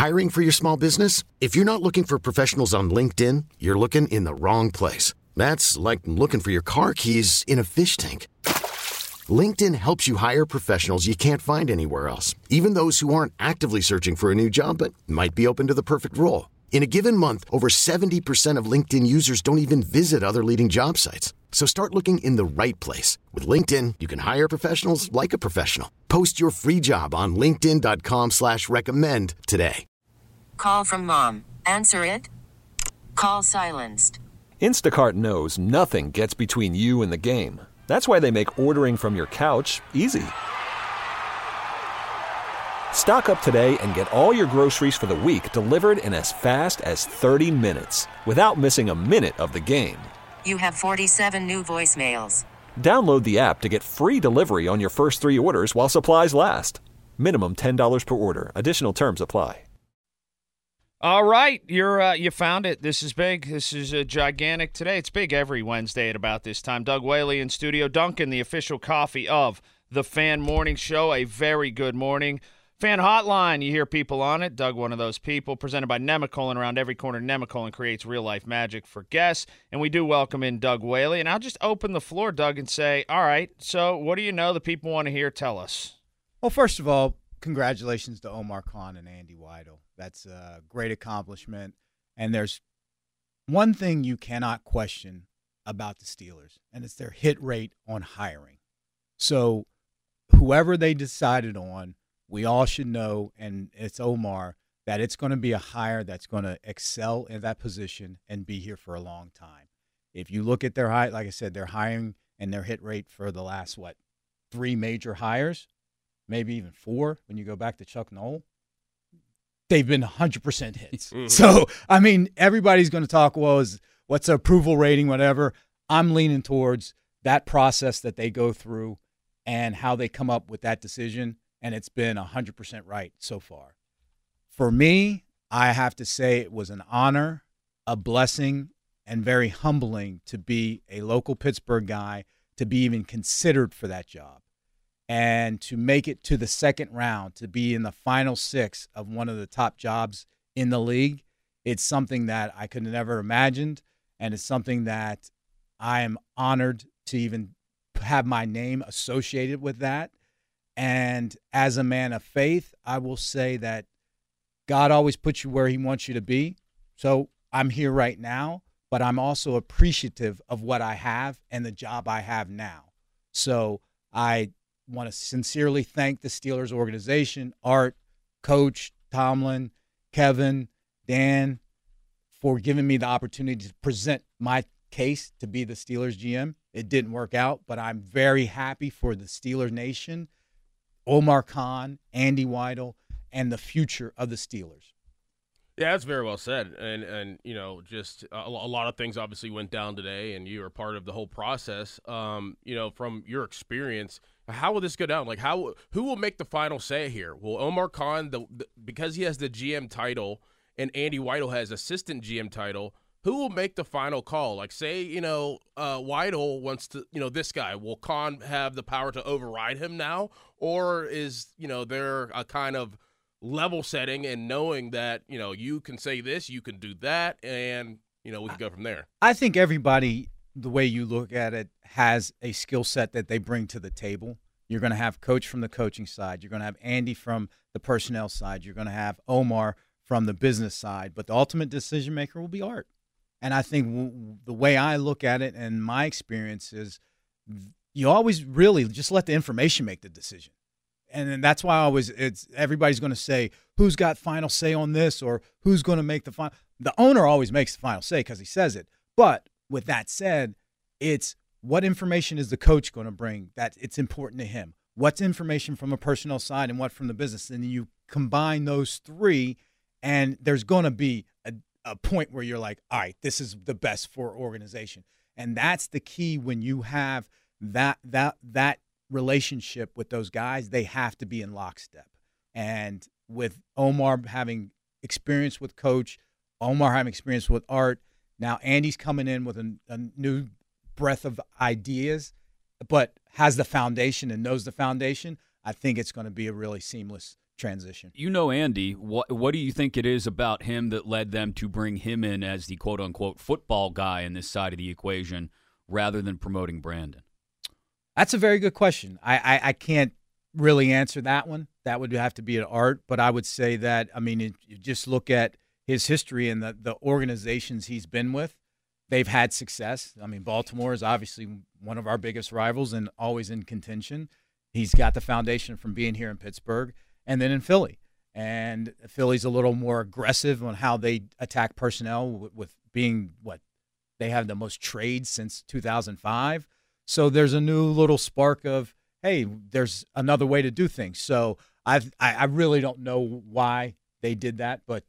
Hiring for your small business? If you're not looking for professionals on LinkedIn, you're looking in the wrong place. That's like looking for your car keys in a fish tank. LinkedIn helps you hire professionals you can't find anywhere else, even those who aren't actively searching for a new job but might be open to the perfect role. In a given month, over 70% of LinkedIn users don't even visit other leading job sites. So start looking in the right place. With LinkedIn, you can hire professionals like a professional. Post your free job on linkedin.com/recommend today. Call from mom. Answer it. Call silenced. Instacart knows nothing gets between you and the game. That's why they make ordering from your couch easy. Stock up today and get all your groceries for the week delivered in as fast as 30 minutes without missing a minute of the game. You have 47 new voicemails. Download the app to get free delivery on your first 3 orders while supplies last. Minimum $10 per order. Additional terms apply. All right, you found it. This is big. This is gigantic today. It's big every Wednesday at about this time. Doug Whaley in studio. Duncan, the official coffee of the Fan Morning Show. A very good morning. Fan Hotline, you hear people on it. Doug, one of those people. Presented by Nemacolin. Around every corner, Nemacolin creates real-life magic for guests. And we do welcome in Doug Whaley. And I'll just open the floor, Doug, and say, all right, so what do you know the people want to hear? Tell us. Well, first of all, congratulations to Omar Khan and Andy Weidel. That's a great accomplishment. And there's one thing you cannot question about the Steelers, and it's their hit rate on hiring. So whoever they decided on, we all should know, and it's Omar, that it's going to be a hire that's going to excel in that position and be here for a long time. If you look at their hire, like I said, their hiring and their hit rate for the last, 3 major hires, maybe even 4 when you go back to Chuck Noll, they've been 100% hits. So, I mean, everybody's going to talk, what's the approval rating, whatever. I'm leaning towards that process that they go through and how they come up with that decision, and it's been 100% right so far. For me, I have to say it was an honor, a blessing, and very humbling to be a local Pittsburgh guy, to be even considered for that job. And to make it to the second round, to be in the final 6 of one of the top jobs in the league, it's something that I could have never imagined, and it's something that I am honored to even have my name associated with that. And as a man of faith, I will say that God always puts you where he wants you to be. So I'm here right now, but I'm also appreciative of what I have and the job I have now. So I want to sincerely thank the Steelers organization, Art, Coach, Tomlin, Kevin, Dan, for giving me the opportunity to present my case to be the Steelers GM. It didn't work out, but I'm very happy for the Steelers Nation, Omar Khan, Andy Weidel, and the future of the Steelers. Yeah, that's very well said. And just a lot of things obviously went down today, and you were part of the whole process. From your experience, how will this go down? Like, who will make the final say here? Will Omar Khan, because he has the GM title and Andy Weidel has assistant GM title, who will make the final call? Like, say, Weidel wants to, this guy. Will Khan have the power to override him now? Or is, there a kind of level setting and knowing that, you can say this, you can do that, and, we can go from there? I think everybody, the way you look at it, has a skill set that they bring to the table. You're going to have Coach from the coaching side. You're going to have Andy from the personnel side. You're going to have Omar from the business side. But the ultimate decision maker will be Art. And I think the way I look at it and my experience is you always really just let the information make the decision. And then that's why everybody's going to say, who's got final say on this or who's going to make the final. The owner always makes the final say because he says it. But with that said, it's what information is the coach going to bring that it's important to him? What's information from a personnel side and what from the business? And you combine those 3, and there's going to be a point where you're like, all right, this is the best for organization. And that's the key when you have that relationship with those guys. They have to be in lockstep. And with Omar having experience with Coach, Omar having experience with Art, now Andy's coming in with a new breadth of ideas, but has the foundation and knows the foundation. I think it's going to be a really seamless transition. You know Andy, what do you think it is about him that led them to bring him in as the quote-unquote football guy in this side of the equation rather than promoting Brandon? That's a very good question. I can't really answer that one. That would have to be an art, but I would say that, I mean, you just look at his history and the organizations he's been with, they've had success. I mean, Baltimore is obviously one of our biggest rivals and always in contention. He's got the foundation from being here in Pittsburgh and then in Philly. And Philly's a little more aggressive on how they attack personnel with being they have the most trades since 2005. So there's a new little spark of, hey, there's another way to do things. So I really don't know why they did that, but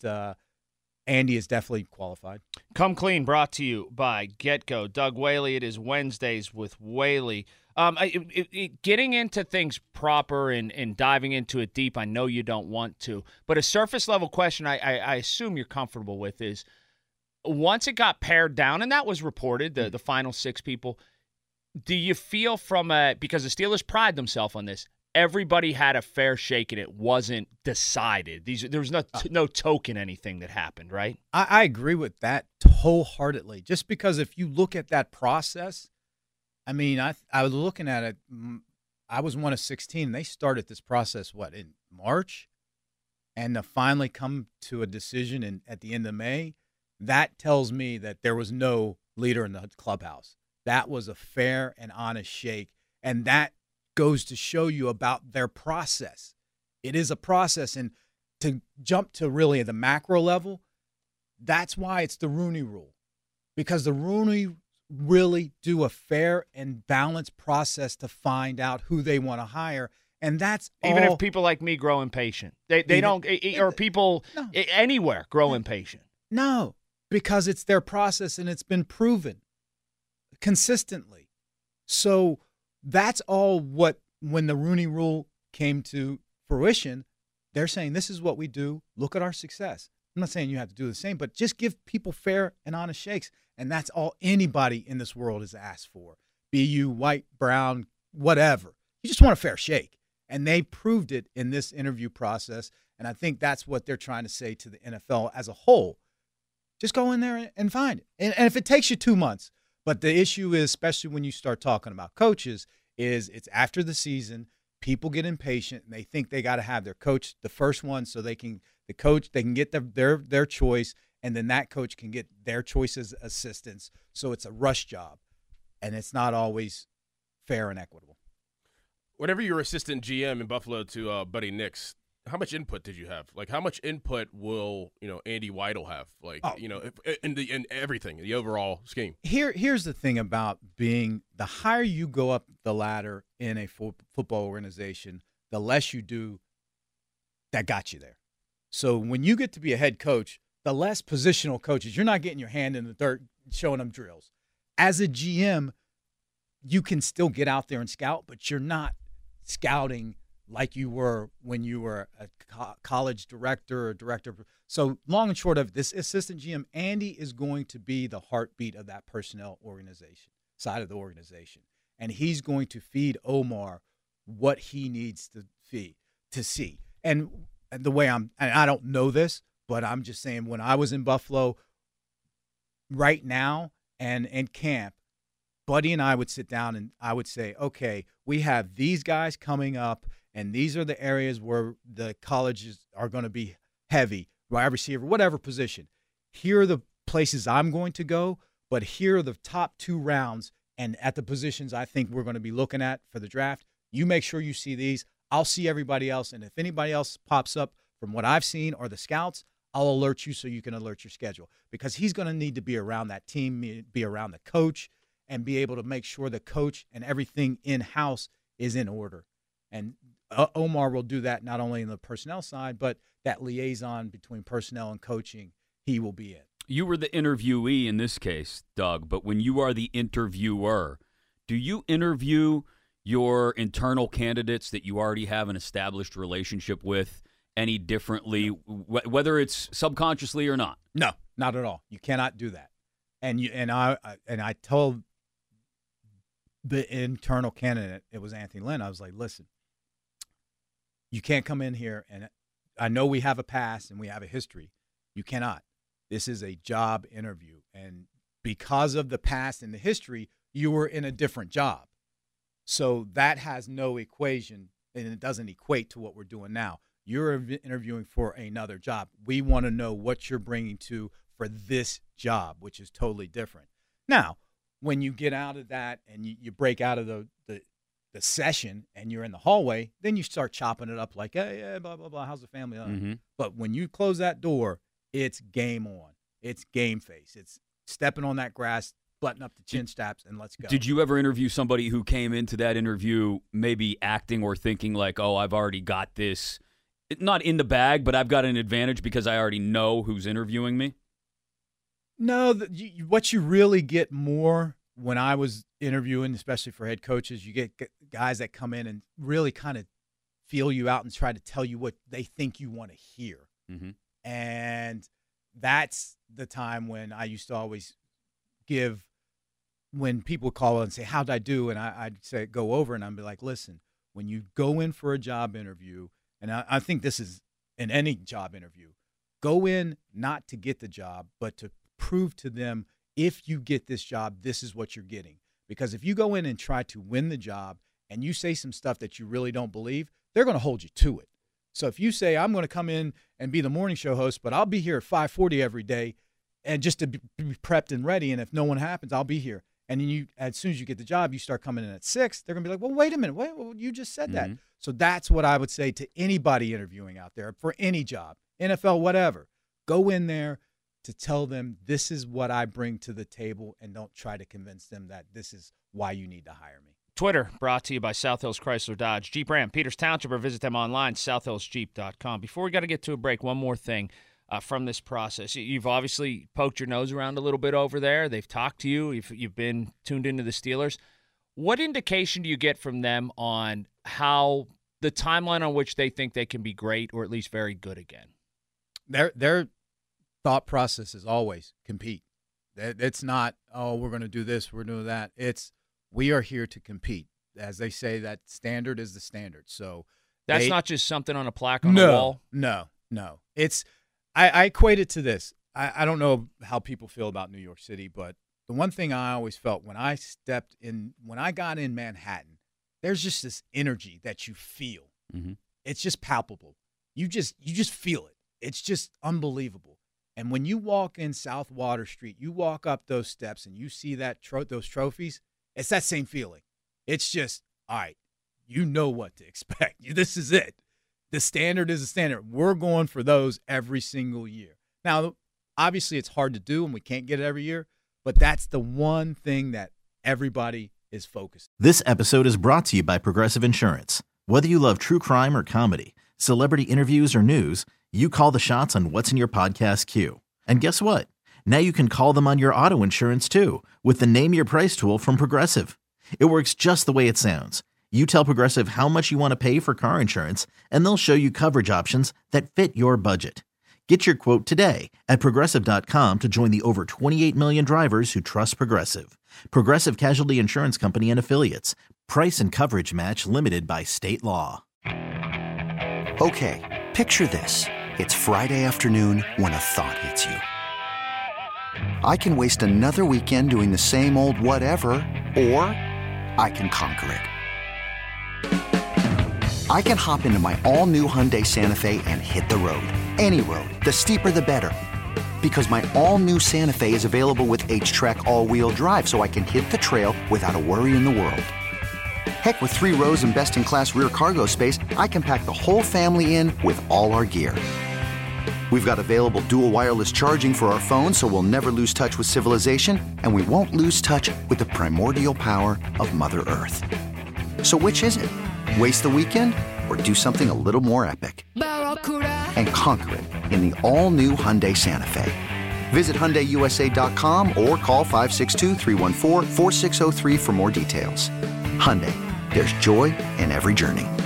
Andy is definitely qualified. Come Clean brought to you by GetGo. Doug Whaley, it is Wednesdays with Whaley. Getting into things proper and diving into it deep, I know you don't want to, but a surface-level question I assume you're comfortable with is, once it got pared down, and that was reported, the final 6 people, do you feel because the Steelers pride themselves on this, everybody had a fair shake and it wasn't decided? There was no token anything that happened, right? I agree with that wholeheartedly. Just because if you look at that process, I mean, I was looking at it. I was one of 16. And they started this process, in March? And to finally come to a decision at the end of May, that tells me that there was no leader in the clubhouse. That was a fair and honest shake. And that goes to show you about their process. It is a process. And to jump to really the macro level, that's why it's the Rooney Rule. Because the Rooney really do a fair and balanced process to find out who they want to hire. And that's even if people like me grow impatient. They don't, or people anywhere grow impatient. No, because it's their process and it's been proven consistently. So that's all when the Rooney Rule came to fruition, they're saying this is what we do. Look at our success. I'm not saying you have to do the same, but just give people fair and honest shakes. And that's all anybody in this world is asked for. Be you white, brown, whatever. You just want a fair shake. And they proved it in this interview process. And I think that's what they're trying to say to the NFL as a whole. Just go in there and find it. And if it takes you 2 months, but the issue is, especially when you start talking about coaches, is it's after the season, people get impatient and they think they got to have their coach, the first one, so they can get their choice, and then that coach can get their choice as assistants. So it's a rush job, and it's not always fair and equitable. Whenever you're assistant GM in Buffalo to Buddy Nix, how much input did you have? Like, how much input will Andy Weidel have? Like, in everything, the overall scheme. Here's the thing about being the higher you go up the ladder in a football organization, the less you do that got you there. So when you get to be a head coach, the less positional coaches, you're not getting your hand in the dirt showing them drills. As a GM, you can still get out there and scout, but you're not scouting like you were when you were a college director or director. So long and short of this, assistant GM, Andy is going to be the heartbeat of that personnel organization, side of the organization. And he's going to feed Omar what he needs to see. And the way and I don't know this, but I'm just saying when I was in Buffalo right now and in camp, Buddy and I would sit down and I would say, okay, we have these guys coming up, and these are the areas where the colleges are going to be heavy, wide receiver, whatever position. Here are the places I'm going to go, but here are the top 2 rounds, and at the positions I think we're going to be looking at for the draft. You make sure you see these. I'll see everybody else, and if anybody else pops up from what I've seen or the scouts, I'll alert you so you can alert your schedule, because he's going to need to be around that team, be around the coach, and be able to make sure the coach and everything in-house is in order. And Omar will do that not only in the personnel side, but that liaison between personnel and coaching, he will be in. You were the interviewee in this case, Doug, but when you are the interviewer, do you interview your internal candidates that you already have an established relationship with any differently, whether it's subconsciously or not? No, not at all. You cannot do that. And I told the internal candidate, it was Anthony Lynn, I was like, listen, you can't come in here and I know we have a past and we have a history. You cannot. This is a job interview. And because of the past and the history, you were in a different job. So that has no equation, and it doesn't equate to what we're doing now. You're interviewing for another job. We want to know what you're bringing to for this job, which is totally different. Now, when you get out of that and you break out of the session and you're in the hallway, then you start chopping it up like, hey, yeah, blah, blah, blah, how's the family? Mm-hmm. But when you close that door, it's game on. It's game face. It's stepping on that grass, button up the chin straps, and let's go. Did you ever interview somebody who came into that interview maybe acting or thinking like, oh, I've already got this, not in the bag, but I've got an advantage because I already know who's interviewing me? No, what you really get more when I was interviewing, especially for head coaches, you get guys that come in and really kind of feel you out and try to tell you what they think you want to hear. Mm-hmm. And that's the time when I used to always give, when people call and say, how'd I do? And I'd say, go over, and I'd be like, listen, when you go in for a job interview, and I think this is in any job interview, go in not to get the job, but to prove to them, if you get this job, this is what you're getting. Because if you go in and try to win the job and you say some stuff that you really don't believe, they're going to hold you to it. So if you say, I'm going to come in and be the morning show host, but I'll be here at 5:40 every day, and just to be prepped and ready, and if no one happens, I'll be here. And then you, as soon as you get the job, you start coming in at 6, they're going to be like, well, wait a minute. Well, you just said that. So that's what I would say to anybody interviewing out there for any job, NFL, whatever. Go in there to tell them this is what I bring to the table, and don't try to convince them that this is why you need to hire me. Twitter brought to you by South Hills Chrysler Dodge Jeep Ram, Peters Township, or visit them online, southhillsjeep.com. Before we got to get to a break, one more thing from this process. You've obviously poked your nose around a little bit over there. They've talked to you. You've been tuned into the Steelers. What indication do you get from them on how the timeline on which they think they can be great or at least very good again? Their thought process is always compete. It's not, oh, we're going to do this, we're doing that. It's, we are here to compete. As they say, that standard is the standard. So that's not just something on a plaque on the wall? No. It's, I equate it to this. I don't know how people feel about New York City, but the one thing I always felt when I got in Manhattan, there's just this energy that you feel. Mm-hmm. It's just palpable. You just feel it. It's just unbelievable. And when you walk in South Water Street, you walk up those steps and you see that those trophies, it's that same feeling. It's just, all right, you know what to expect. This is it. The standard is the standard. We're going for those every single year. Now, obviously it's hard to do and we can't get it every year, but that's the one thing that everybody is focused on. This episode is brought to you by Progressive Insurance. Whether you love true crime or comedy, celebrity interviews or news, you call the shots on what's in your podcast queue. And guess what? Now you can call them on your auto insurance too with the Name Your Price tool from Progressive. It works just the way it sounds. You tell Progressive how much you want to pay for car insurance, and they'll show you coverage options that fit your budget. Get your quote today at Progressive.com to join the over 28 million drivers who trust Progressive. Progressive Casualty Insurance Company and Affiliates. Price and coverage match limited by state law. Okay, picture this. It's Friday afternoon when a thought hits you. I can waste another weekend doing the same old whatever, or I can conquer it. I can hop into my all-new Hyundai Santa Fe and hit the road. Any road. The steeper, the better. Because my all-new Santa Fe is available with H-Track all-wheel drive, so I can hit the trail without a worry in the world. Heck, with 3 rows and best-in-class rear cargo space, I can pack the whole family in with all our gear. We've got available dual wireless charging for our phones, so we'll never lose touch with civilization, and we won't lose touch with the primordial power of Mother Earth. So which is it? Waste the weekend or do something a little more epic? And conquer it in the all-new Hyundai Santa Fe. Visit HyundaiUSA.com or call 562-314-4603 for more details. Hyundai, there's joy in every journey.